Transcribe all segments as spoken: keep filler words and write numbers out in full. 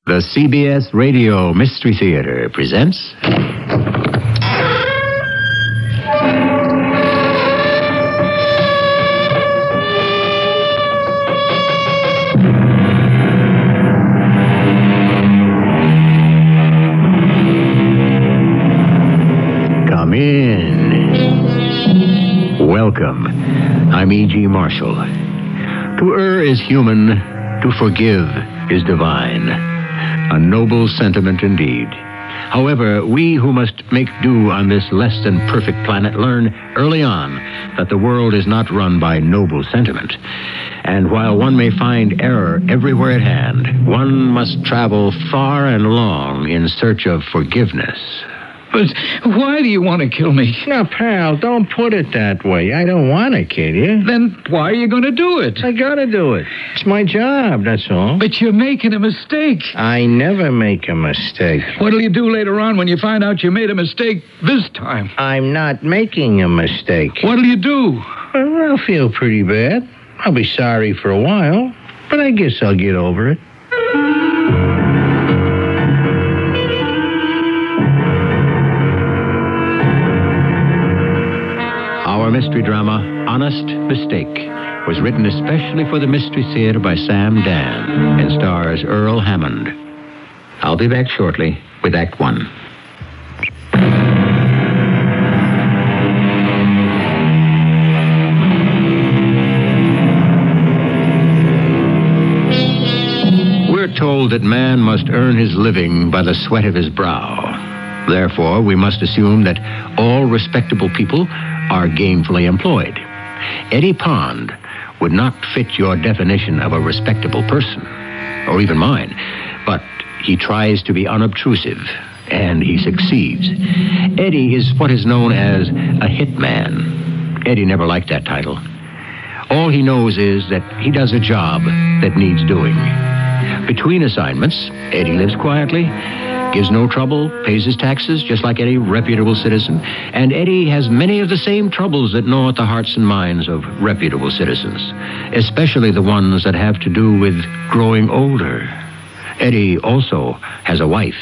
The C B S Radio Mystery Theater presents... Come in. Welcome. I'm E G. Marshall. To err is human, to forgive is divine. A noble sentiment indeed. However, we who must make do on this less than perfect planet learn early on that the world is not run by noble sentiment. And while one may find error everywhere at hand, one must travel far and long in search of forgiveness. But why do you want to kill me? Now, pal, don't put it that way. I don't want to kill you. Then why are you going to do it? I gotta do it. It's my job, that's all. But you're making a mistake. I never make a mistake. What'll you do later on when you find out you made a mistake this time? I'm not making a mistake. What'll you do? Well, I'll feel pretty bad. I'll be sorry for a while, but I guess I'll get over it. Our mystery drama, Honest Mistake, was written especially for the Mystery Theater by Sam Dan and stars Earl Hammond. I'll be back shortly with Act One. We're told that man must earn his living by the sweat of his brow. Therefore, we must assume that all respectable people are gainfully employed. Eddie Pond would not fit your definition of a respectable person, or even mine, but he tries to be unobtrusive, and he succeeds. Eddie is what is known as a hitman. Eddie never liked that title. All he knows is that he does a job that needs doing. Between assignments, Eddie lives quietly, gives no trouble, pays his taxes just like any reputable citizen, and Eddie has many of the same troubles that gnaw at the hearts and minds of reputable citizens, especially the ones that have to do with growing older. Eddie also has a wife.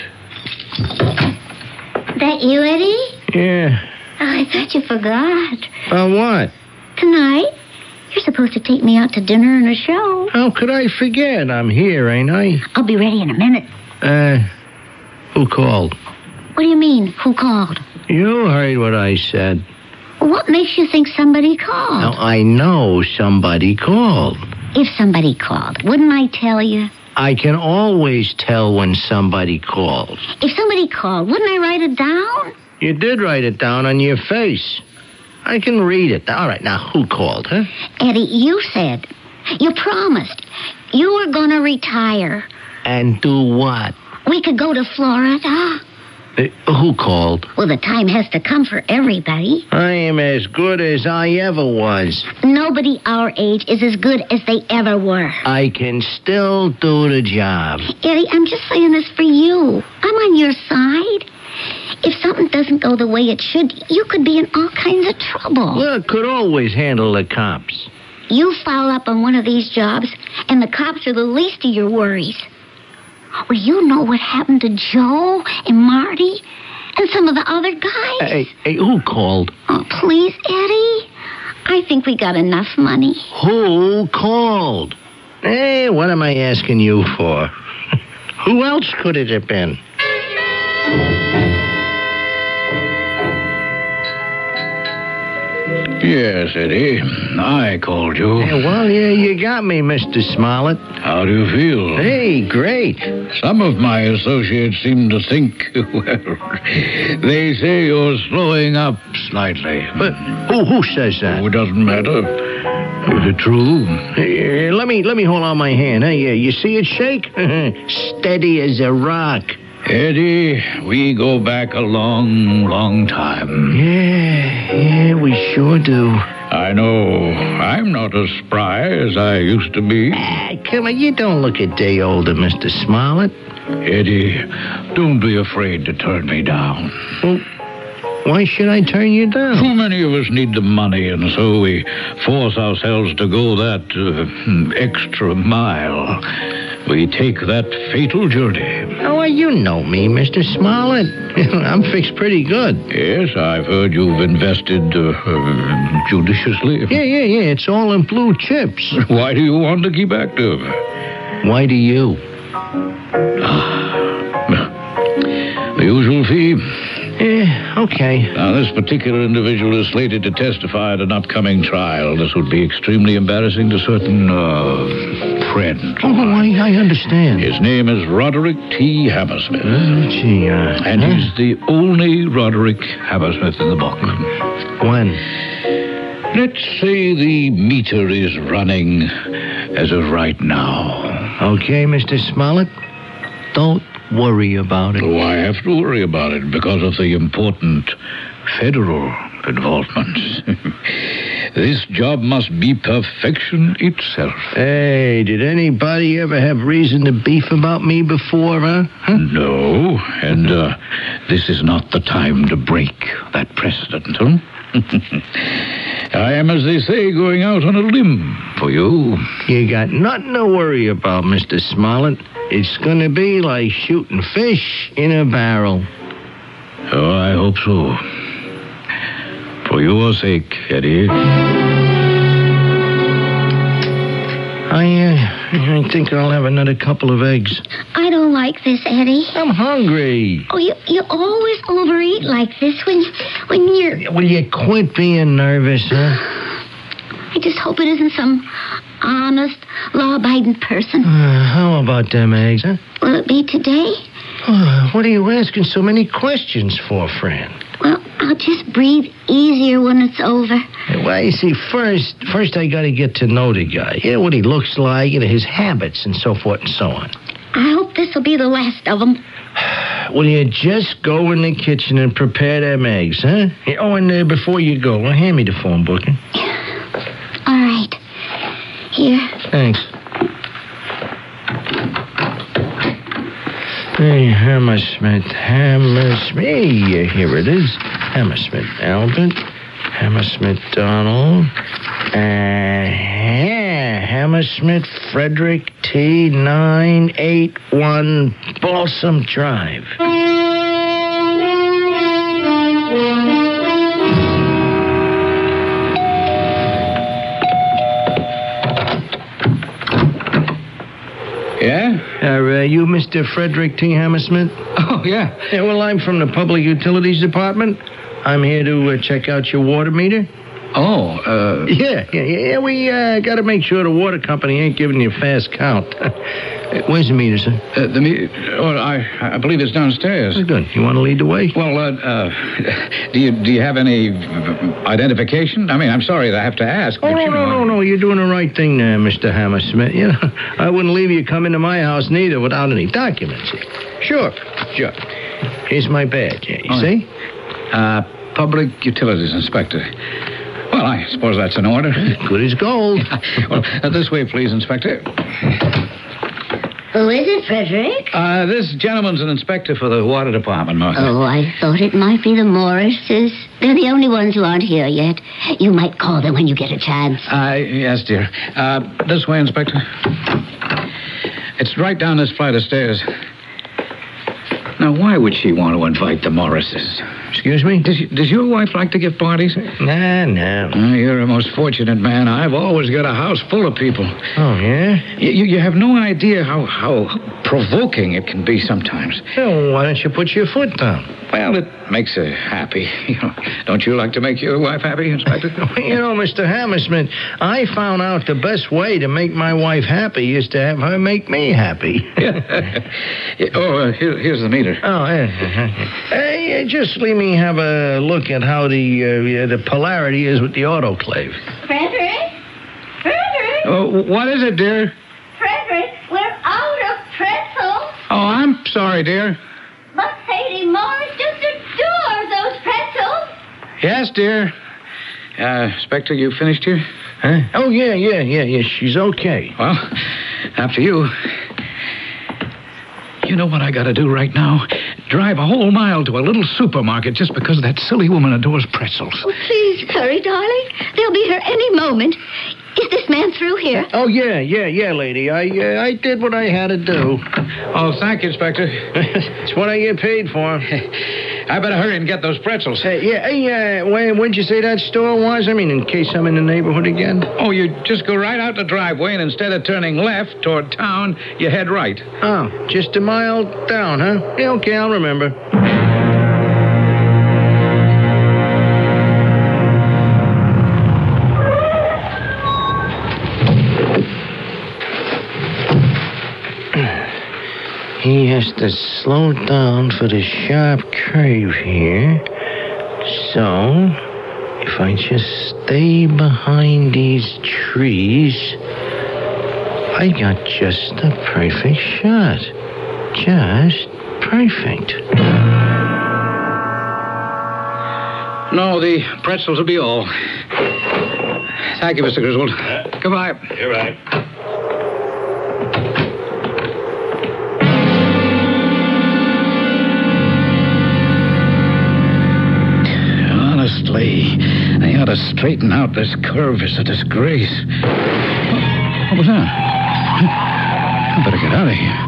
That you, Eddie? Yeah. Oh, I thought you forgot. About what? Tonight, you're supposed to take me out to dinner and a show. How could I forget? I'm here, ain't I? I'll be ready in a minute. Uh... Who called? What do you mean, who called? You heard what I said. What makes you think somebody called? Now, I know somebody called. If somebody called, wouldn't I tell you? I can always tell when somebody calls. If somebody called, wouldn't I write it down? You did write it down on your face. I can read it. All right, now, who called, huh? Eddie, you said, you promised, you were going to retire. And do what? We could go to Florida. Uh, who called? Well, the time has to come for everybody. I am as good as I ever was. Nobody our age is as good as they ever were. I can still do the job. Eddie, I'm just saying this for you. I'm on your side. If something doesn't go the way it should, you could be in all kinds of trouble. Well, could always handle the cops. You foul up on one of these jobs, and the cops are the least of your worries. Well, you know what happened to Joe and Marty and some of the other guys? Hey, hey, who called? Oh, please, Eddie. I think we got enough money. Who called? Hey, what am I asking you for? Who else could it have been? Yes, Eddie. I called you. Hey, well, yeah, you got me, Mister Smollett. How do you feel? Hey, great. Some of my associates seem to think, well, they say you're slowing up slightly. But who who says that? Oh, it doesn't matter. Is it true? Hey, let me let me hold out my hand. Hey, you, you see it shake? Steady as a rock. Eddie, we go back a long, long time. Yeah, yeah, we sure do. I know. I'm not as spry as I used to be. Ah, come on, you don't look a day older, Mister Smollett. Eddie, don't be afraid to turn me down. Well, why should I turn you down? Too many of us need the money, and so we force ourselves to go that uh, extra mile. we take that fatal journey. Oh, well, you know me, Mister Smollett. I'm fixed pretty good. Yes, I've heard you've invested uh, uh, judiciously. Yeah, yeah, yeah. It's all in blue chips. Why do you want to keep active? Why do you? The usual fee. Yeah, okay. Now, this particular individual is slated to testify at an upcoming trial. This would be extremely embarrassing to certain, uh, friends. Oh, I, I understand. His name is Roderick T. Hammersmith. Uh, gee, uh... And huh? he's the only Roderick Hammersmith in the book. When? Let's say the meter is running as of right now. Okay, Mister Smollett. Don't worry about it. Oh, I have to worry about it because of the important federal involvement. This job must be perfection itself. Hey, did anybody ever have reason to beef about me before, huh? huh? No, and uh, this is not the time to break that precedent, huh? I am, as they say, going out on a limb for you. You got nothing to worry about, Mister Smollett. It's going to be like shooting fish in a barrel. Oh, I hope so. For your sake, Eddie. I, uh, I think I'll have another couple of eggs. I don't like this, Eddie. I'm hungry. Oh, you you always overeat like this when when you're... Will you quit being nervous, huh? I just hope it isn't some honest, law-abiding person. Uh, how about them eggs, huh? Will it be today? Uh, what are you asking so many questions for, friend? Well, I'll just breathe easier when it's over. Well, you see, first, first I got to get to know the guy. Yeah, what he looks like, and his habits, and so forth and so on. I hope this will be the last of them. Will you just go in the kitchen and prepare them eggs, huh? Yeah, oh, and uh, before you go, well, hand me the phone book. Huh? All right. Here. Thanks. Hey, Hammersmith, Hammersmith. Hey, here it is. Hammersmith Albert, Hammersmith Donald, uh, yeah, Hammersmith Frederick T. nine eight one Balsam Drive. Yeah? Are uh, you Mister Frederick T. Hammersmith? Oh, yeah. Yeah, well, I'm from the Public Utilities Department. I'm here to uh, check out your water meter. Oh, uh... Yeah, yeah, yeah. We uh, got to make sure the water company ain't giving you a fast count. Where's the meter, sir? Uh, the meter... Oh, I, I believe it's downstairs. Oh, good. You want to lead the way? Well, uh, uh, do you do you have any identification? I mean, I'm sorry that I have to ask. Oh, but no, you know, no, no, no. You're doing the right thing there, Mister Hammersmith. You know, I wouldn't leave you come into my house neither without any documents. Sure, sure. Here's my badge, yeah, you Oh, see? Uh, Public Utilities Inspector. Well, I suppose that's in order. Good as gold. Well, uh, this way, please, Inspector. Who is it, Frederick? Uh, this gentleman's an inspector for the water department, Martha. Oh, I thought it might be the Morrises. They're the only ones who aren't here yet. You might call them when you get a chance. Uh, yes, dear. Uh, this way, Inspector. It's right down this flight of stairs. Now, why would she want to invite the Morrises? Excuse me? Does, does your wife like to give parties? Nah, nah. Uh, you're a most fortunate man. I've always got a house full of people. Oh, yeah? You, you have no idea how, how provoking it can be sometimes. Well, why don't you put your foot down? Well, it makes her happy. You know, don't you like to make your wife happy, Inspector? You know, Mister Hammersmith, I found out the best way to make my wife happy is to have her make me happy. Yeah, oh, uh, here, here's the meter. Oh, yeah. Hey, uh, just let me have a look at how the uh, the polarity is with the autoclave. Frederick? Frederick? Oh, what is it, dear? Frederick, we're out of pretzels. Oh, I'm sorry, dear. But Sadie Morris just adores those pretzels. Yes, dear. Uh, Inspector, you finished here? Huh? Oh, yeah, yeah, yeah, yeah. She's okay. Well, after you. You know what I got to do right now? Drive a whole mile to a little supermarket just because that silly woman adores pretzels. Oh, please hurry, darling. They'll be here any moment. Is this man through here? Oh, yeah, yeah, yeah, lady. I uh, I did what I had to do. Oh, thank you, Inspector. It's what I get paid for. I better hurry and get those pretzels. Hey, yeah, hey, uh, where, where'd you say that store was? I mean, in case I'm in the neighborhood again. Oh, you just go right out the driveway, and instead of turning left toward town, you head right. Oh, just a mile down, huh? Yeah, okay, I'll remember. He has to slow down for the sharp curve here. So, if I just stay behind these trees, I got just a perfect shot. Just perfect. No, the pretzels will be all. Thank you, Mister Griswold. Uh, Goodbye. You're right. Honestly, they ought to straighten out this curve. It's a disgrace. What, what was that? I better get out of here.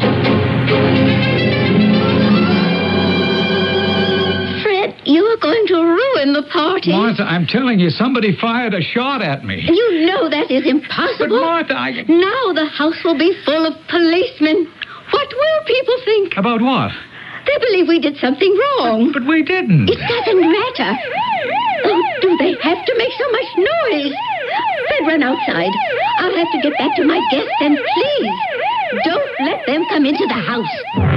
Fred, you are going to ruin the party. Martha, I'm telling you, somebody fired a shot at me. You know that is impossible. But, Martha, I... Now the house will be full of policemen. What will people think? About what? They believe we did something wrong. But we didn't. It doesn't matter. Oh, do they have to make so much noise? Fred, run outside. I'll have to get back to my guests, and please, don't let them come into the house.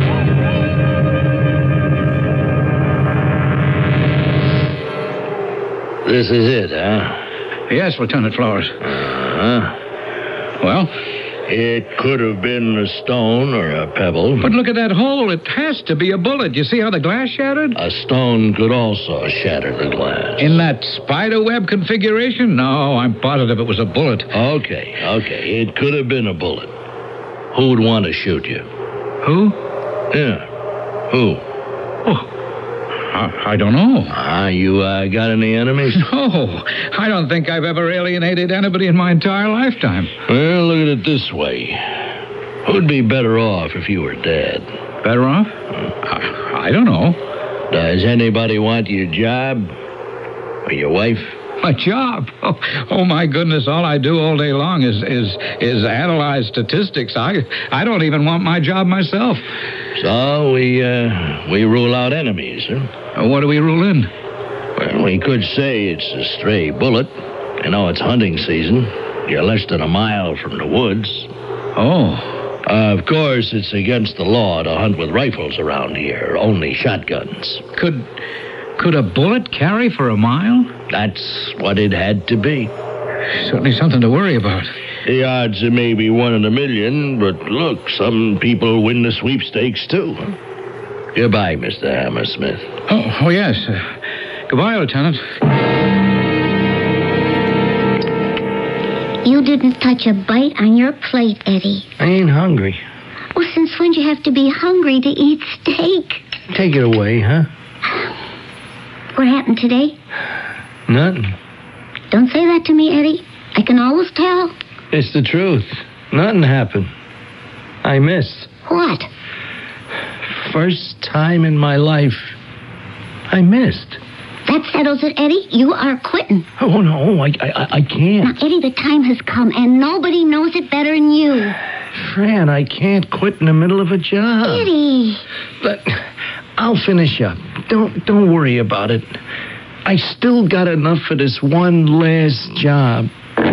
This is it, huh? Yes, Lieutenant Flores. Uh-huh. Well? It could have been a stone or a pebble. But look at that hole. It has to be a bullet. You see how the glass shattered? A stone could also shatter the glass. In that spider web configuration? No, I'm positive it was a bullet. Okay, okay. It could have been a bullet. Who would want to shoot you? Who? Yeah. Who? Oh, I, I don't know. Ah, you uh, got any enemies? No, I don't think I've ever alienated anybody in my entire lifetime. Well, look at it this way. Who'd be better off if you were dead? Better off? I, I don't know. Does anybody want your job? Or your wife? My job? Oh, oh, my goodness, all I do all day long is is is analyze statistics. I I don't even want my job myself. So we uh, we rule out enemies, huh? Uh, what do we rule in? Well, we could say it's a stray bullet. You know, it's hunting season. You're less than a mile from the woods. Oh. Uh, of course, it's against the law to hunt with rifles around here. Only shotguns. Could... Could a bullet carry for a mile? That's what it had to be. Certainly something to worry about. The odds are maybe one in a million, but look, some people win the sweepstakes, too. Goodbye, Mister Hammersmith. Oh, oh yes. Uh, goodbye, Lieutenant. You didn't touch a bite on your plate, Eddie. I ain't hungry. Well, since when do you have to be hungry to eat steak? Take it away, huh? What happened today? Nothing. Don't say that to me, Eddie. I can always tell. It's the truth. Nothing happened. I missed. What? First time in my life, I missed. That settles it, Eddie. You are quitting. Oh, no, I, I, I can't. Now, Eddie, the time has come, and nobody knows it better than you. Fran, I can't quit in the middle of a job. Eddie. But I'll finish up. Don't don't worry about it. I still got enough for this one last job.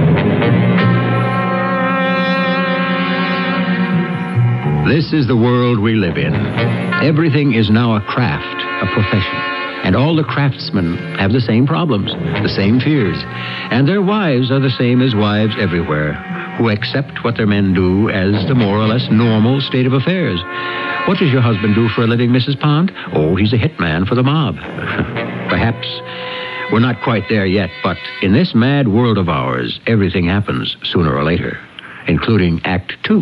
This is the world we live in. Everything is now a craft, a profession. And all the craftsmen have the same problems, the same fears. And their wives are the same as wives everywhere, who accept what their men do as the more or less normal state of affairs. What does your husband do for a living, Missus Pond? Oh, he's a hitman for the mob. Perhaps we're not quite there yet, but in this mad world of ours, everything happens sooner or later, including Act Two.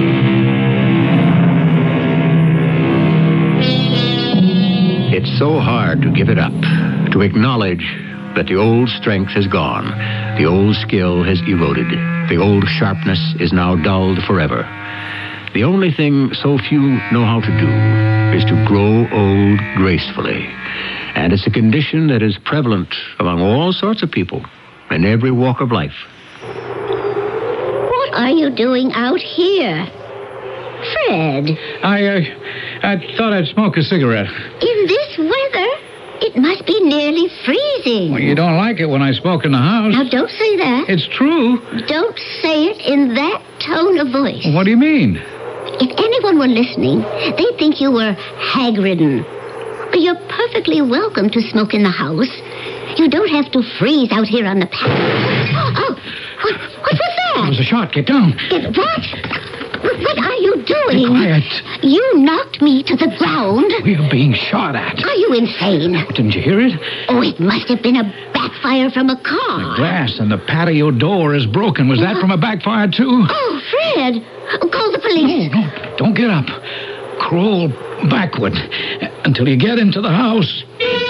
It's so hard hard to give it up, to acknowledge that the old strength has gone, the old skill has eroded, the old sharpness is now dulled forever. The only thing so few know how to do is to grow old gracefully. And it's a condition that is prevalent among all sorts of people in every walk of life. What are you doing out here? Fred, I, uh, I thought I'd smoke a cigarette. in this weather, it must be nearly freezing. Well, you don't like it when I smoke in the house. Now, don't say that. It's true. Don't say it in that tone of voice. What do you mean? If anyone were listening, they'd think you were hag-ridden. But you're perfectly welcome to smoke in the house. You don't have to freeze out here on the patio. Oh, what, what was It that? was a shot. Get down. It- what? What are you doing? Be quiet. You knocked me to the ground. We're being shot at. Are you insane? Didn't you hear it? Oh, it must have been a backfire from a car. Glass in the patio door is broken. Was that from a backfire, too? Oh, Fred. Call the police. No, no, don't get up. Crawl backward until you get into the house.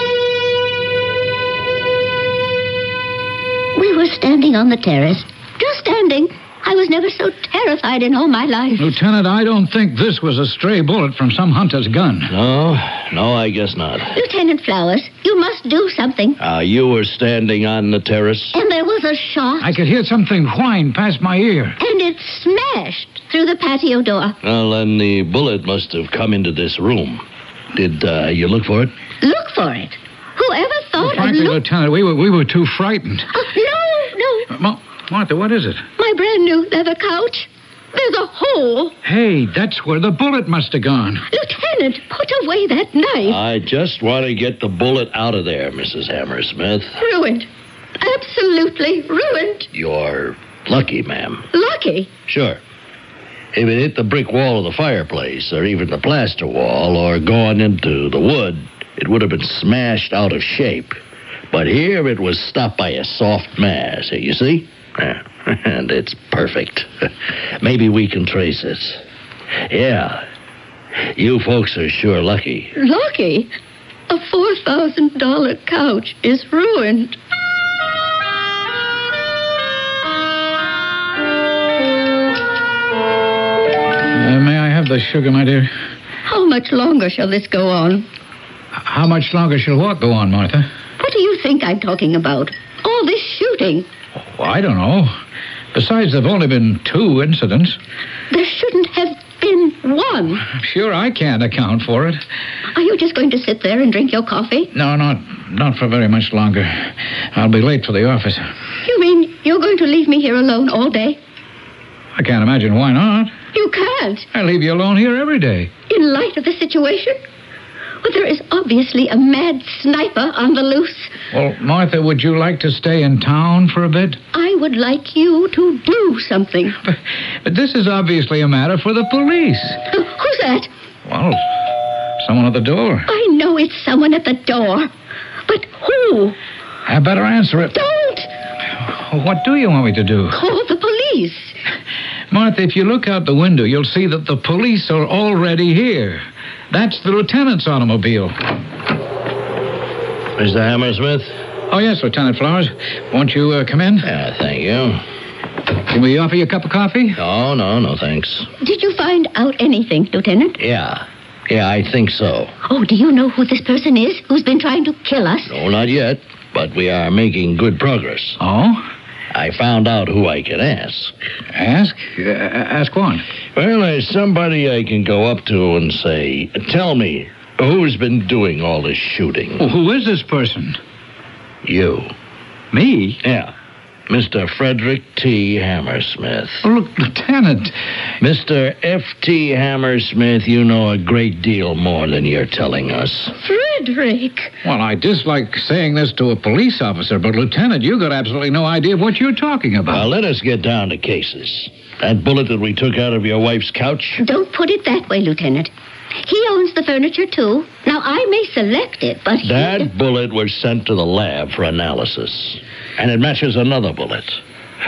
We were standing on the terrace. Just standing. I was never so terrified in all my life. Lieutenant, I don't think this was a stray bullet from some hunter's gun. No, no, I guess not. Lieutenant Flowers, you must do something. Uh, you were standing on the terrace. And there was a shot, I could hear something whine past my ear. and it smashed through the patio door. Well, then the bullet must have come into this room. Did uh, you look for it? Look for it. Whoever thought Frankly, of look... Lieutenant, we were, we were too frightened. Oh, no, no. Uh, Ma- Martha, what is it? My brand new leather couch. There's a hole. Hey, that's where the bullet must have gone. Lieutenant, put away that knife. I just want to get the bullet out of there, Missus Hammersmith. Ruined. Absolutely ruined. You're lucky, ma'am. Lucky. Sure. If it hit the brick wall of the fireplace, or even the plaster wall, or gone into the wood, it would have been smashed out of shape. But here it was stopped by a soft mass, you see? Yeah, and it's perfect. Maybe we can trace it. Yeah. You folks are sure lucky. Lucky? A four thousand dollars couch is ruined. Uh, may I have the sugar, my dear? How much longer shall this go on? How much longer shall what go on, Martha? What do you think I'm talking about? All this shooting. Well, I don't know. Besides, there've only been two incidents. There shouldn't have been one. I'm sure I can't account for it. Are you just going to sit there and drink your coffee? No, not not for very much longer. I'll be late for the office. You mean you're going to leave me here alone all day? I can't imagine why not. You can't. I leave you alone here every day. In light of the situation? Well, there is obviously a mad sniper on the loose. Well, Martha, would you like to stay in town for a bit? I would like you to do something. But, but this is obviously a matter for the police. Uh, Who's that? Well, someone at the door. I know it's someone at the door. But who? I better answer it. Don't What do you want me to do? call the police. Martha, if you look out the window, you'll see that the police are already here. That's the lieutenant's automobile. Mister Hammersmith? Oh, yes, Lieutenant Flowers. Won't you uh, come in? Yeah, thank you. Can we offer you a cup of coffee? No, no, no, thanks. Did you find out anything, Lieutenant? Yeah. Yeah, I think so. Oh, do you know who this person is who's been trying to kill us? No, not yet, but we are making good progress. Oh? I found out who I can ask. Ask? Uh, ask what? Well, there's somebody I can go up to and say, tell me, who's been doing all this shooting? Well, who is this person? You. Me? Yeah. Mister Frederick T. Hammersmith. Oh, look, Lieutenant. Mister F T. Hammersmith, you know a great deal more than you're telling us. Frederick. Well, I dislike saying this to a police officer, but, Lieutenant, you got absolutely no idea what you're talking about. Now, let us get down to cases. That bullet that we took out of your wife's couch? Don't put it that way, Lieutenant. He owns the furniture, too. Now, I may select it, but he... That bullet was sent to the lab for analysis. And it matches another bullet.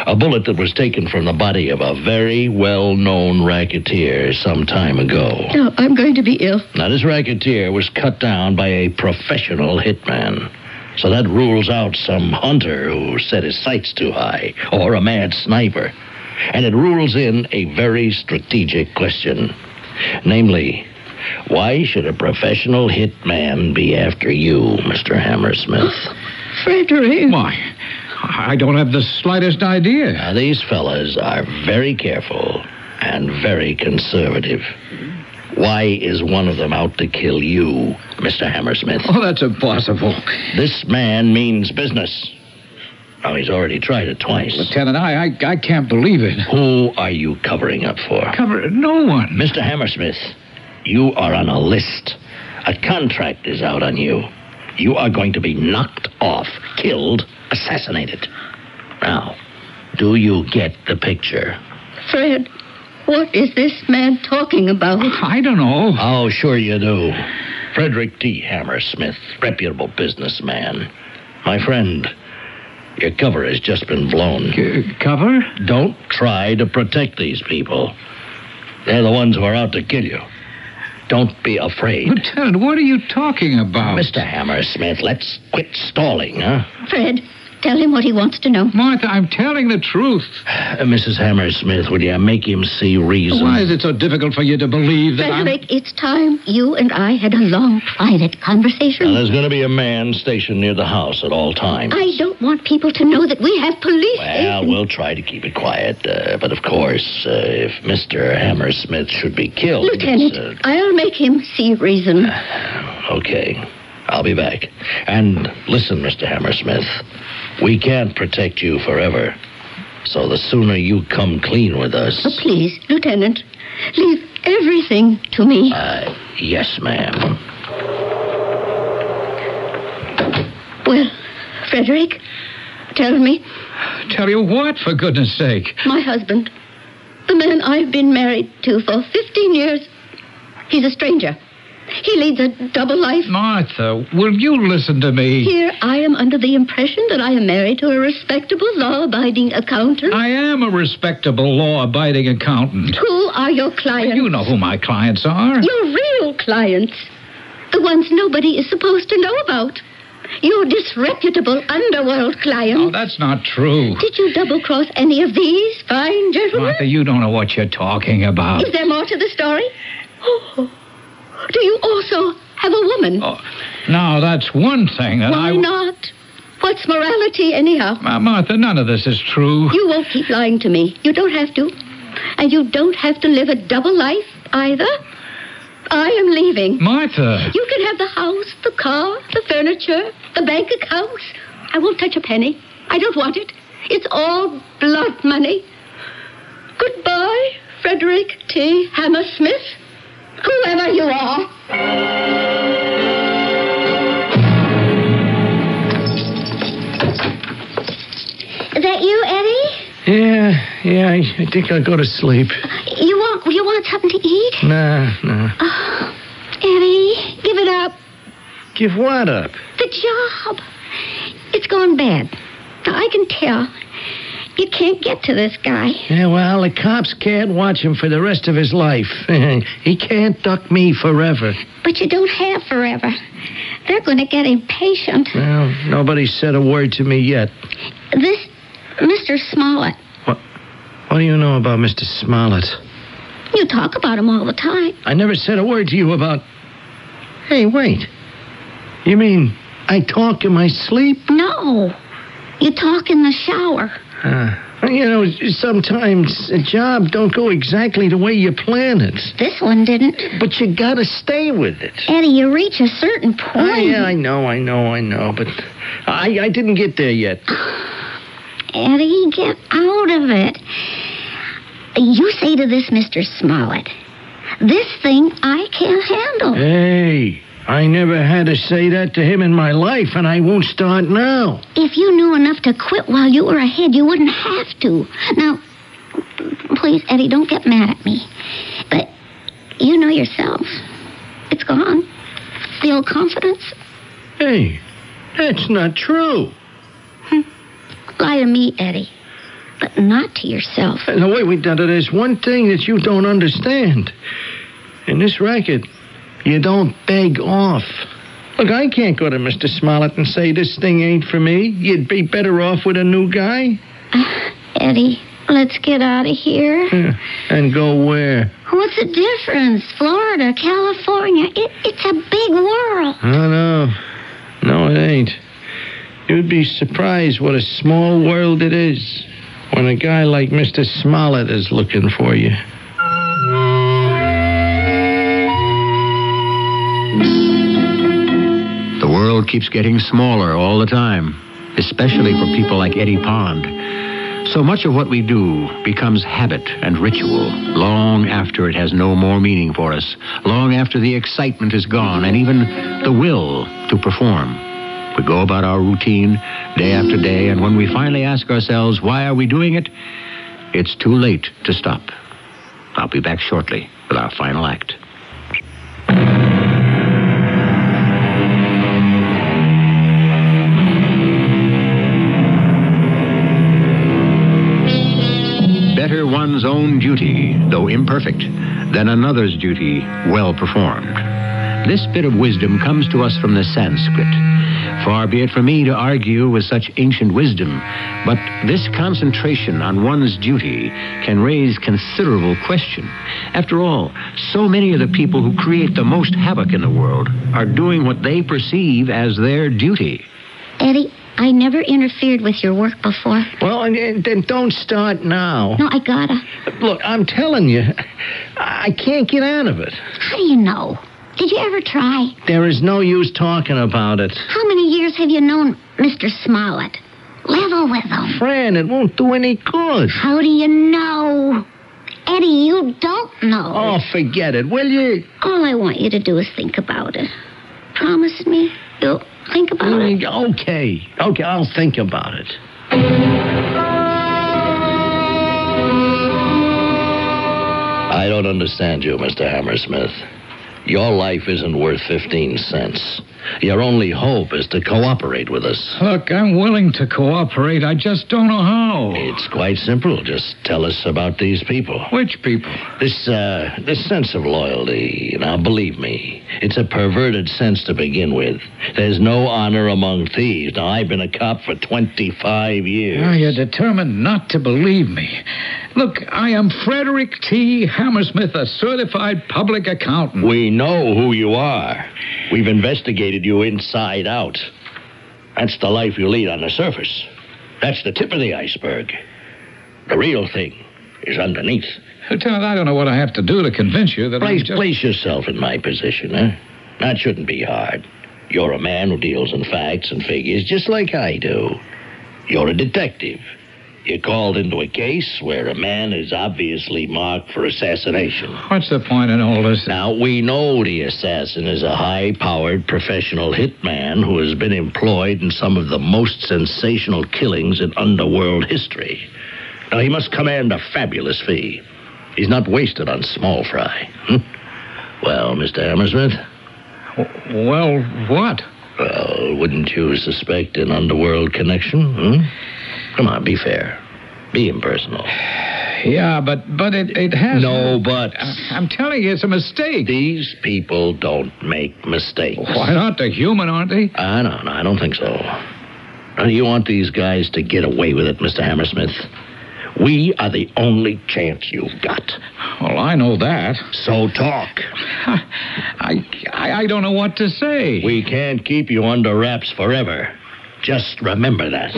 A bullet that was taken from the body of a very well-known racketeer some time ago. No, I'm going to be ill. Now, this racketeer was cut down by a professional hitman. So that rules out some hunter who set his sights too high, or a mad sniper. And it rules in a very strategic question. Namely, why should a professional hitman be after you, Mister Hammersmith? Frederick. Why, I don't have the slightest idea. Now, these fellas are very careful and very conservative. Why is one of them out to kill you, Mister Hammersmith? Oh, that's impossible. This man means business. Now, he's already tried it twice. Lieutenant, I, I, I can't believe it. Who are you covering up for? Cover no one. Mister Hammersmith, you are on a list. A contract is out on you. You are going to be knocked off, killed, assassinated. Now, do you get the picture? Fred, what is this man talking about? I don't know. Oh, sure you do. Frederick T. Hammersmith, reputable businessman. My friend, your cover has just been blown. C- cover? Don't try to protect these people. They're the ones who are out to kill you. Don't be afraid. Lieutenant, what are you talking about? Mister Hammersmith, let's quit stalling, huh? Fred, tell him what he wants to know. Martha, I'm telling the truth. Uh, Missus Hammersmith, will you make him see reason? Why is it so difficult for you to believe that Frederick, it's time you and I had a long, private conversation. Now, there's going to be a man stationed near the house at all times. I don't want people to know that we have police Well, stations. we'll try to keep it quiet. Uh, but, of course, uh, if Mister Hammersmith should be killed... Lieutenant, uh, I'll make him see reason. Okay, I'll be back. And listen, Mister Hammersmith, we can't protect you forever. So the sooner you come clean with us... Oh, please, Lieutenant, leave everything to me. Uh, yes, ma'am. Well, Frederick, tell me, Tell you what, for goodness sake? my husband, the man I've been married to for fifteen years, he's a stranger. He leads a double life. Martha, will you listen to me? Here I am under the impression that I am married to a respectable, law-abiding accountant. I am a respectable, law-abiding accountant. Who are your clients? You know who my clients are. Your real clients. The ones nobody is supposed to know about. Your disreputable underworld clients. Oh, that's not true. Did you double-cross any of these fine gentlemen? Martha, you don't know what you're talking about. Is there more to the story? Oh, do you also have a woman? Oh, now, that's one thing that Why I... not? What's morality, anyhow? Uh, Martha, none of this is true. You won't keep lying to me. You don't have to. And you don't have to live a double life, either. I am leaving. Martha. You can have the house, the car, the furniture, the bank accounts. I won't touch a penny. I don't want it. It's all blood money. Goodbye, Frederick T. Hammersmith. Whoever you are. Is that you, Eddie? Yeah, yeah, I, I think I'll go to sleep. You want you want something to eat? Nah, nah. Oh, Eddie, give it up. Give what up? The job. It's gone bad. Now, I can tell. You can't get to this guy. Yeah, well, the cops can't watch him for the rest of his life. He can't duck me forever. But you don't have forever. They're going to get impatient. Well, nobody said a word to me yet. This Mister Smollett, What, what do you know about Mister Smollett? you talk about him all the time. I never said a word to you about... Hey, wait. You mean I talk in my sleep? No. You talk in the shower. Uh, you know, sometimes a job don't go exactly the way you plan it. This one didn't. But you gotta stay with it. Eddie, you reach a certain point. Oh, yeah, I know, I know, I know. But I, I didn't get there yet. Eddie, get out of it. You say to this Mister Smollett, this thing I can't handle. Hey, I never had to say that to him in my life, and I won't start now. If you knew enough to quit while you were ahead, you wouldn't have to. Now, please, Eddie, don't get mad at me. But you know yourself. It's gone. The old confidence. Hey, that's not true. Lie to me, Eddie. but not to yourself. No, wait, wait, there's one thing that you don't understand. In this racket, you don't beg off. Look, I can't go to Mister Smollett and say this thing ain't for me. You'd be better off with a new guy. Uh, Eddie, let's get out of here. Yeah. And go where? What's the difference? Florida, California. It, it's a big world. Oh, no. No, it ain't. You'd be surprised what a small world it is when a guy like Mister Smollett is looking for you. The world keeps getting smaller all the time, especially for people like Eddie Pond. So much of what we do becomes habit and ritual long after it has no more meaning for us, long after the excitement is gone and even the will to perform. We go about our routine day after day, and when we finally ask ourselves, why are we doing it? It's too late to stop. I'll be back shortly with our final act. Better one's own duty, though imperfect, than another's duty well performed. This bit of wisdom comes to us from the Sanskrit. Far be it from me to argue with such ancient wisdom, but this concentration on one's duty can raise considerable question. After all, so many of the people who create the most havoc in the world are doing what they perceive as their duty. Eddie, I never interfered with your work before. Well, and- then don't start now. No, I gotta. Look, I'm telling you, I can't get out of it. How do you know? Did you ever try? There is no use talking about it. How many years have you known Mister Smollett? Level with him. Fran, it won't do any good. How do you know? Eddie, you don't know. Oh, forget it, will you? All I want you to do is think about it. Promise me you'll think about it. Okay, okay, I'll think about it. I don't understand you, Mister Hammersmith. Your life isn't worth fifteen cents. Your only hope is to cooperate with us. Look, I'm willing to cooperate. I just don't know how. It's quite simple. Just tell us about these people. Which people? This, uh, this sense of loyalty. Now, believe me, it's a perverted sense to begin with. There's no honor among thieves. Now, I've been a cop for twenty-five years. Are you determined not to believe me? Look, I am Frederick T. Hammersmith, a certified public accountant. We know who you are. We've investigated you inside out. That's the life you lead on the surface. That's the tip of the iceberg. The real thing is underneath. Lieutenant, I don't know what I have to do to convince you that Place, I'm just... place yourself in my position, huh? That shouldn't be hard. You're a man who deals in facts and figures just like I do. You're a detective. You're called into a case where a man is obviously marked for assassination. What's the point in all this? Now, we know the assassin is a high-powered professional hitman who has been employed in some of the most sensational killings in underworld history. Now, he must command a fabulous fee. He's not wasted on small fry. Hmm? Well, Mister Hammersmith? W- Well, what? Well, wouldn't you suspect an underworld connection? Hmm? Come on, be fair. Be impersonal. Yeah, but but it, it has... No buts. I'm telling you, it's a mistake. These people don't make mistakes. Why not? They're human, aren't they? I don't know. I don't think so. Now, you want these guys to get away with it, Mister Hammersmith? We are the only chance you've got. Well, I know that. So talk. I, I, I don't know what to say. We can't keep you under wraps forever. Just remember that.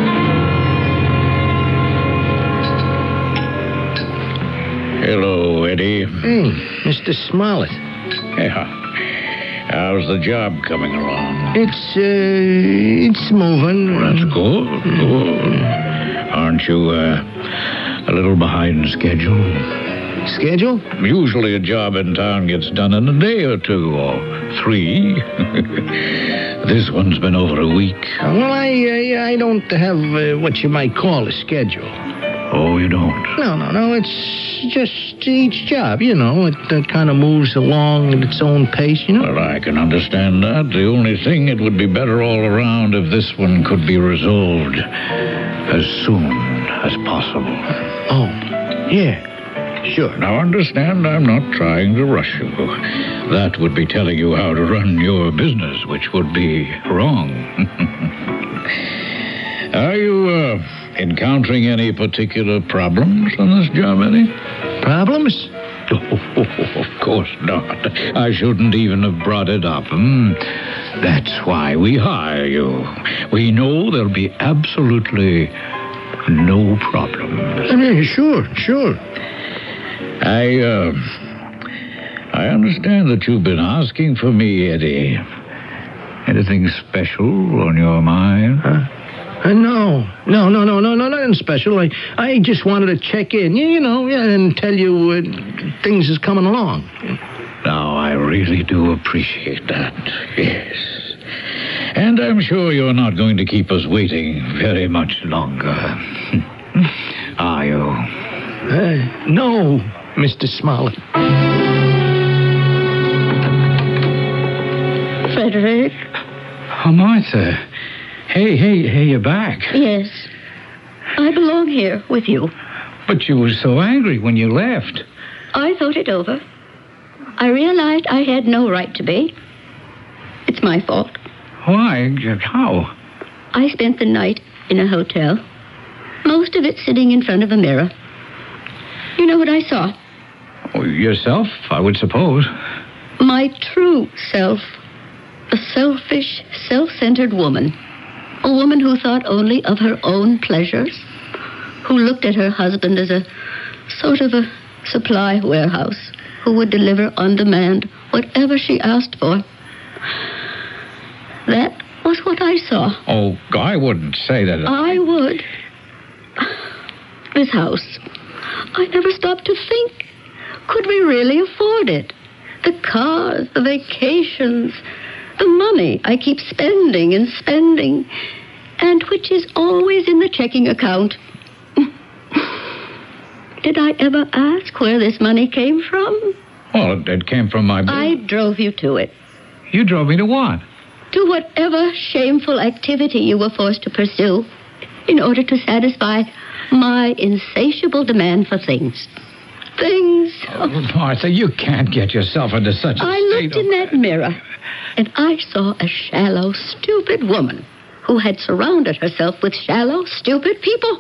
Hello, Eddie. Hey, Mister Smollett. Yeah. How's the job coming along? It's, uh, it's moving. That's good, good. Aren't you, uh, a little behind schedule? Schedule? Usually a job in town gets done in a day or two, or three. This one's been over a week. Uh, well, I, uh, I don't have uh, what you might call a schedule. Oh, you don't? No, no, no. It's just each job, you know. It uh, kind of moves along at its own pace, you know. Well, I can understand that. The only thing, it would be better all around if this one could be resolved as soon as possible. Oh, yeah, sure. Now understand, I'm not trying to rush you. That would be telling you how to run your business, which would be wrong. Are you uh, encountering any particular problems on this job, Eddie? Problems? Oh, of course not. I shouldn't even have brought it up. Hmm? That's why we hire you. We know there'll be absolutely no problems. Yeah, sure, sure. I, uh, I understand that you've been asking for me, Eddie. Anything special on your mind? Huh? Uh, no, no, no, no, no, no, nothing special. I, I just wanted to check in, you, you know, yeah, and tell you uh, things is coming along. Now, I really do appreciate that, yes. And I'm sure you're not going to keep us waiting very much longer. Are you? Uh, no, Mister Smollett. Frederick? Oh, Martha. Hey, hey, hey, you're back. Yes. I belong here with you. But you were so angry when you left. I thought it over. I realized I had no right to be. It's my fault. Why? How? I spent the night in a hotel. Most of it sitting in front of a mirror. You know what I saw? Oh, yourself, I would suppose. My true self. A selfish, self-centered woman. A woman who thought only of her own pleasures. Who looked at her husband as a sort of a supply warehouse. Who would deliver on demand whatever she asked for. That was what I saw. Oh, I wouldn't say that. I would. This house. I never stopped to think. Could we really afford it? The cars, the vacations, the money I keep spending and spending, and which is always in the checking account. Did I ever ask where this money came from? Well, it, it came from my... I drove you to it. You drove me to what? To whatever shameful activity you were forced to pursue in order to satisfy my insatiable demand for things. Things. Oh, Martha, you can't get yourself into such a I state looked of... in that mirror, and I saw a shallow, stupid woman who had surrounded herself with shallow, stupid people.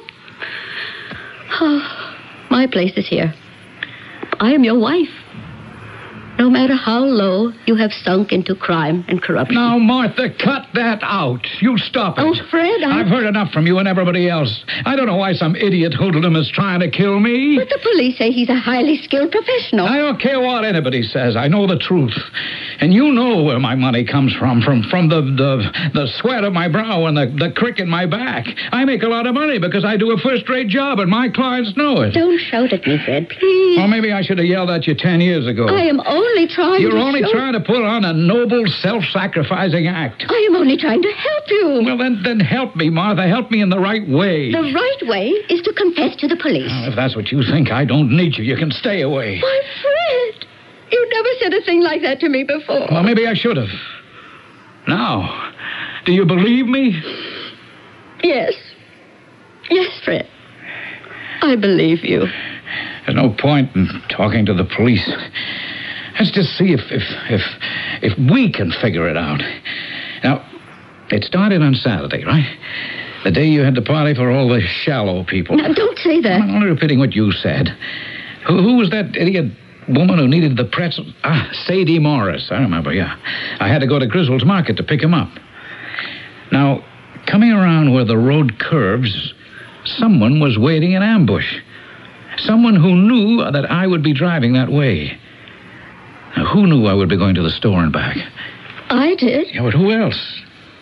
Oh, my place is here. I am your wife. No matter how low you have sunk into crime and corruption. Now, Martha, cut that out. You stop it. Oh, Fred, I... I've heard enough from you and everybody else. I don't know why some idiot hoodlum is trying to kill me. But the police say he's a highly skilled professional. I don't care what anybody says. I know the truth. And you know where my money comes from, from from the the, the sweat of my brow and the, the crick in my back. I make a lot of money because I do a first-rate job, and my clients know it. Don't shout at me, Fred, please. Well, maybe I should have yelled at you ten years ago. I am only trying You're to only show... trying to put on a noble, self-sacrificing act. I am only trying to help you. Well, then, then help me, Martha. Help me in the right way. The right way is to confess to the police. Well, if that's what you think, I don't need you. You can stay away. Why, Fred, you never said a thing like that to me before. Well, maybe I should have. Now, do you believe me? Yes. Yes, Fred. I believe you. There's no point in talking to the police. Let's just see if if if if we can figure it out. Now, it started on Saturday, right? The day you had the party for all the shallow people. Now, don't say that. I'm only repeating what you said. Who, who was that idiot woman who needed the pretzel? Ah, Sadie Morris. I remember, yeah. I had to go to Griswold's Market to pick him up. Now, coming around where the road curves, someone was waiting in ambush. Someone who knew that I would be driving that way. Now, who knew I would be going to the store and back? I did. Yeah, but who else?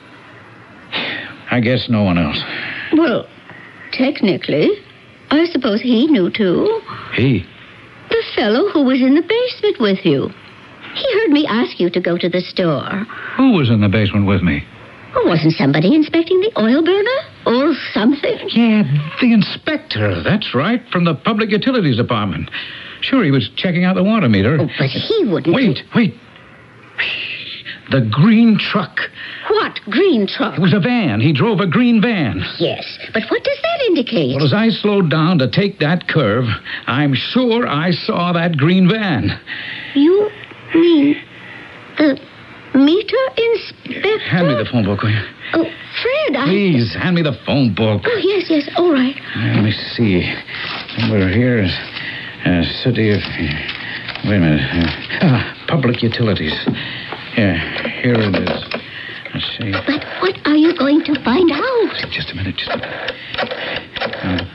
I guess no one else. Well, technically, I suppose he knew, too. He? The fellow who was in the basement with you. He heard me ask you to go to the store. Who was in the basement with me? Oh, wasn't somebody inspecting the oil burner? Or something? Yeah, the inspector. That's right, from the Public Utilities Department. Sure, he was checking out the water meter. Oh, but he wouldn't... Wait, wait. The green truck. What green truck? It was a van. He drove a green van. Yes, but what does that indicate? Well, as I slowed down to take that curve, I'm sure I saw that green van. You mean the meter inspector? Hand me the phone book, will you? Oh, Fred, I... Please, hand me the phone book. Oh, yes, yes, all right. Let me see. Over here is uh, City of... Wait a minute. Uh, ah, Public Utilities. Yeah, here it is. Let's see. But what are you going to find out? Just a minute, just a minute.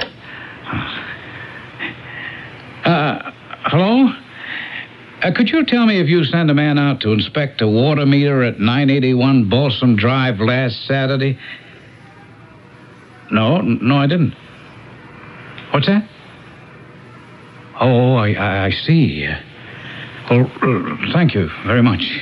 Uh, uh, hello? Uh, could you tell me if you sent a man out to inspect a water meter at nine eighty-one Balsam Drive last Saturday? No, no, I didn't. What's that? Oh, I, I, I see. Well, uh, thank you very much.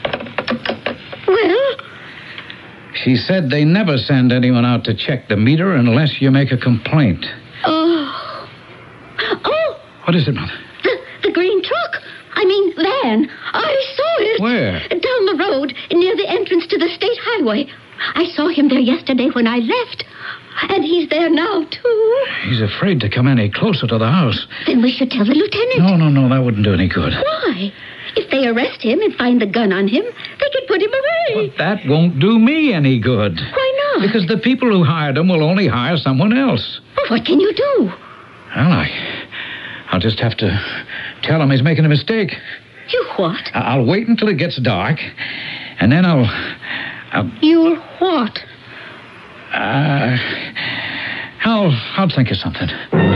Well? She said they never send anyone out to check the meter unless you make a complaint. Oh. Oh! What is it, Mother? The, the green truck. I mean, van. I saw it. Where? Down the road, near the entrance to the state highway. I saw him there yesterday when I left. And he's there now, too. He's afraid to come any closer to the house. Then we should tell the lieutenant. No, no, no, that wouldn't do any good. Why? If they arrest him and find the gun on him, they could put him away. But that won't do me any good. Why not? Because the people who hired him will only hire someone else. Well, what can you do? Well, I... I'll just have to tell him he's making a mistake. You what? I- I'll wait until it gets dark, and then I'll... I'll... You'll what? Uh... I'll... I'll think of something.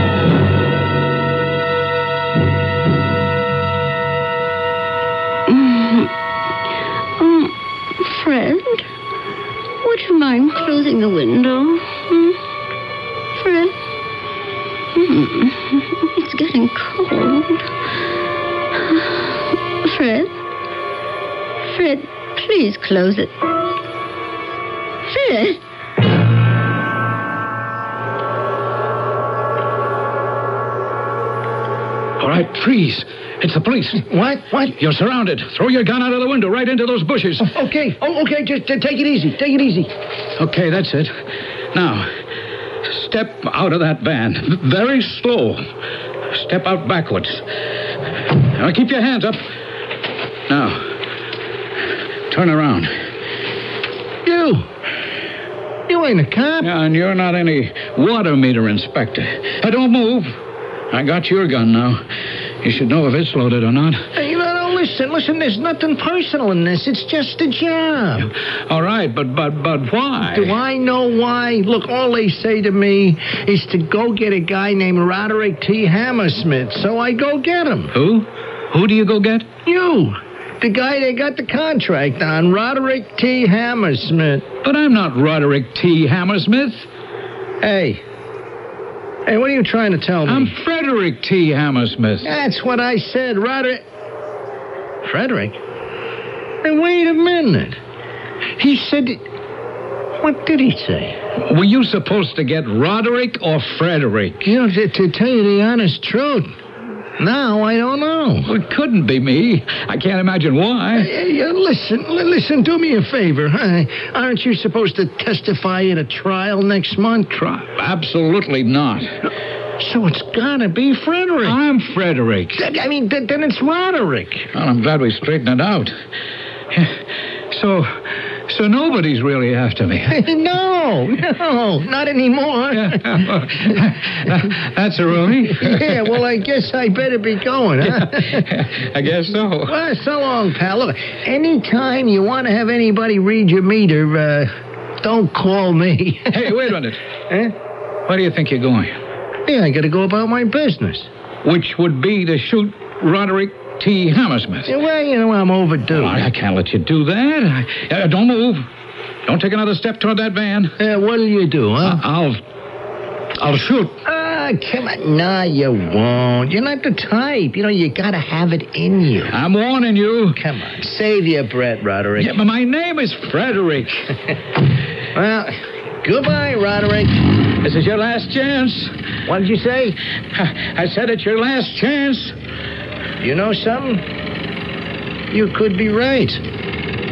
Fred, would you mind closing the window? Hmm? Fred? Hmm. It's getting cold. Fred? Fred, please close it. Fred? All right, freeze. It's the police. What? What? You're surrounded. Throw your gun out of the window right into those bushes. Oh, okay. Oh, okay. Just uh, take it easy. Take it easy. Okay, that's it. Now, step out of that van. Very slow. Step out backwards. Now, keep your hands up. Now, turn around. You. You ain't a cop. Yeah, and you're not any water meter inspector. Uh, don't move. I got your gun now. You should know if it's loaded or not. Hey, no, no, listen, listen, there's nothing personal in this. It's just a job. All right, but but but why? Do I know why? Look, all they say to me is to go get a guy named Roderick T. Hammersmith. So I go get him. Who? Who do you go get? You. The guy they got the contract on, Roderick T. Hammersmith. But I'm not Roderick T. Hammersmith. Hey. Hey, what are you trying to tell me? I'm Frederick T. Hammersmith. That's what I said, Roderick. Frederick? Hey, wait a minute. He said... What did he say? Were you supposed to get Roderick or Frederick? You know, to, to tell you the honest truth, now I don't know. Well, it couldn't be me. I can't imagine why. Hey, uh, listen, l- listen, do me a favor. Huh? Aren't you supposed to testify at a trial next month? Try. Absolutely not. So it's gotta be Frederick. I'm Frederick. I mean, th- then it's Roderick. Well, I'm glad we straightened it out. So, so nobody's really after me. No, no, not anymore. That's a relief. Yeah, well, I guess I better be going, huh? I guess so. Well, so long, pal. Look, anytime you want to have anybody read your meter, uh, don't call me. Hey, wait a minute. Huh? Where do you think you're going? Yeah, I got to go about my business. Which would be to shoot Roderick T. Hammersmith. Yeah, well, you know, I'm overdue. Oh, I can't let you do that. I, uh, don't move. Don't take another step toward that van. Uh, what'll you do, huh? I- I'll... I'll shoot. Ah, come on. No, you won't. You're not the type. You know, you got to have it in you. I'm warning you. Come on. Save your breath, Roderick. Yeah, but my name is Frederick. Well, goodbye, Roderick. This is your last chance. What did you say? I said it's your last chance. You know something? You could be right.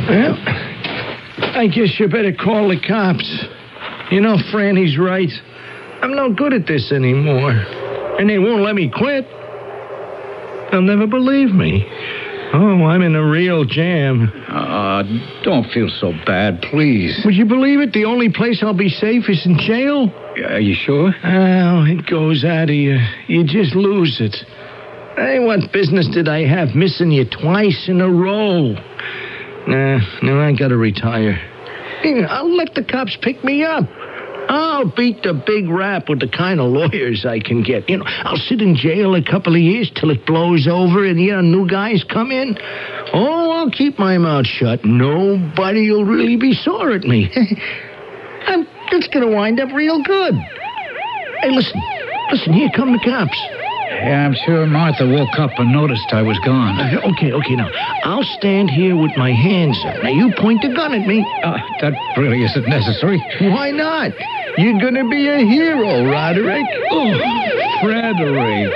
Well, I guess you better call the cops. You know, Franny's right. I'm no good at this anymore. And they won't let me quit. They'll never believe me. Oh, I'm in a real jam. Uh, don't feel so bad, please. Would you believe it? The only place I'll be safe is in jail? Are you sure? Oh, it goes out of you. You just lose it. Hey, what business did I have missing you twice in a row? Nah, no, I gotta retire. Hey, I'll let the cops pick me up. I'll beat the big rap with the kind of lawyers I can get. You know, I'll sit in jail a couple of years till it blows over and, you know, new guys come in. Oh, I'll keep my mouth shut. Nobody will really be sore at me. I'm, it's going to wind up real good. Hey, listen. Listen, here come the cops. Yeah, I'm sure Martha woke up and noticed I was gone. Uh, okay, okay, now, I'll stand here with my hands up. Now, you point the gun at me. Uh, that really isn't necessary. Why not? You're gonna be a hero, Roderick. Oh, Frederick.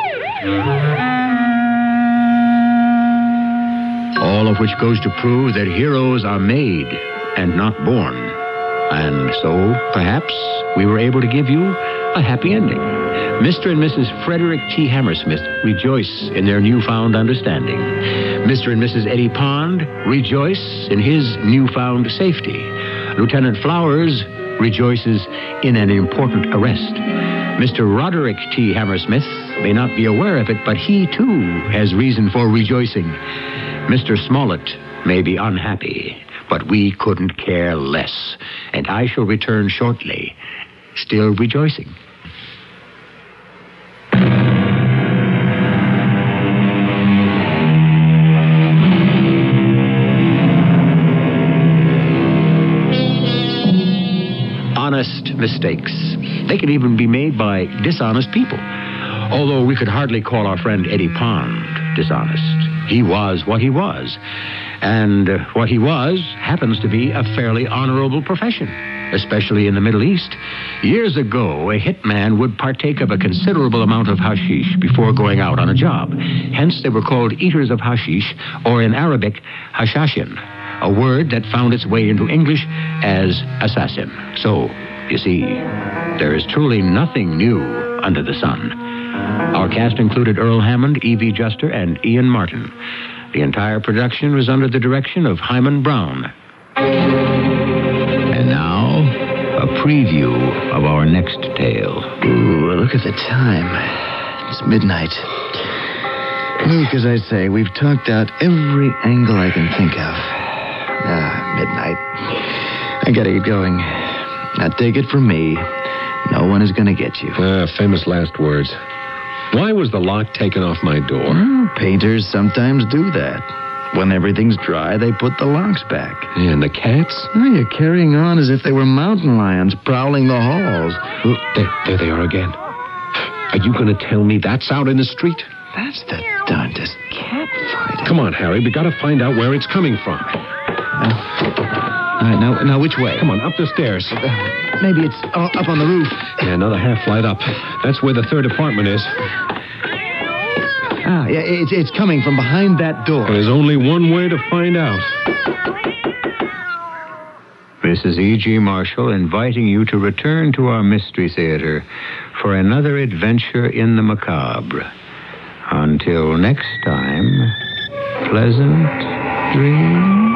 All of which goes to prove that heroes are made and not born. And so, perhaps, we were able to give you a happy ending. Mister and Missus Frederick T. Hammersmith rejoice in their newfound understanding. Mister and Missus Eddie Pond rejoice in his newfound safety. Lieutenant Flowers rejoices in an important arrest. Mister Roderick T. Hammersmith may not be aware of it, but he, too, has reason for rejoicing. Mister Smollett may be unhappy, but we couldn't care less. And I shall return shortly, still rejoicing. Honest mistakes. They can even be made by dishonest people. Although we could hardly call our friend Eddie Pond dishonest. He was what he was. And uh, what he was happens to be a fairly honorable profession, especially in the Middle East. Years ago, a hitman would partake of a considerable amount of hashish before going out on a job. Hence, they were called eaters of hashish, or in Arabic, hashashin, a word that found its way into English as assassin. So, you see, there is truly nothing new under the sun. Our cast included Earl Hammond, Evie Juster, and Ian Martin. The entire production was under the direction of Hyman Brown. And now, a preview of our next tale. Ooh, look at the time. It's midnight. Look, as I say, we've talked out every angle I can think of. Ah, midnight. I gotta get going. Now, take it from me. No one is gonna get you. Ah, uh, famous last words. Why was the lock taken off my door? Well, painters sometimes do that. When everything's dry, they put the locks back. And the cats? Oh, you're carrying on as if they were mountain lions prowling the halls. Oh, there, there they are again. Are you going to tell me that's out in the street? That's the darndest cat fight. Come on, Harry. We got to find out where it's coming from. Uh, all right, now, now which way? Come on, up the stairs. Uh, maybe it's uh, up on the roof. Yeah, another half flight up. That's where the third apartment is. Ah, yeah, it's, it's coming from behind that door. There's only one way to find out. Missus E G. Marshall inviting you to return to our Mystery Theater for another adventure in the macabre. Until next time, pleasant dreams.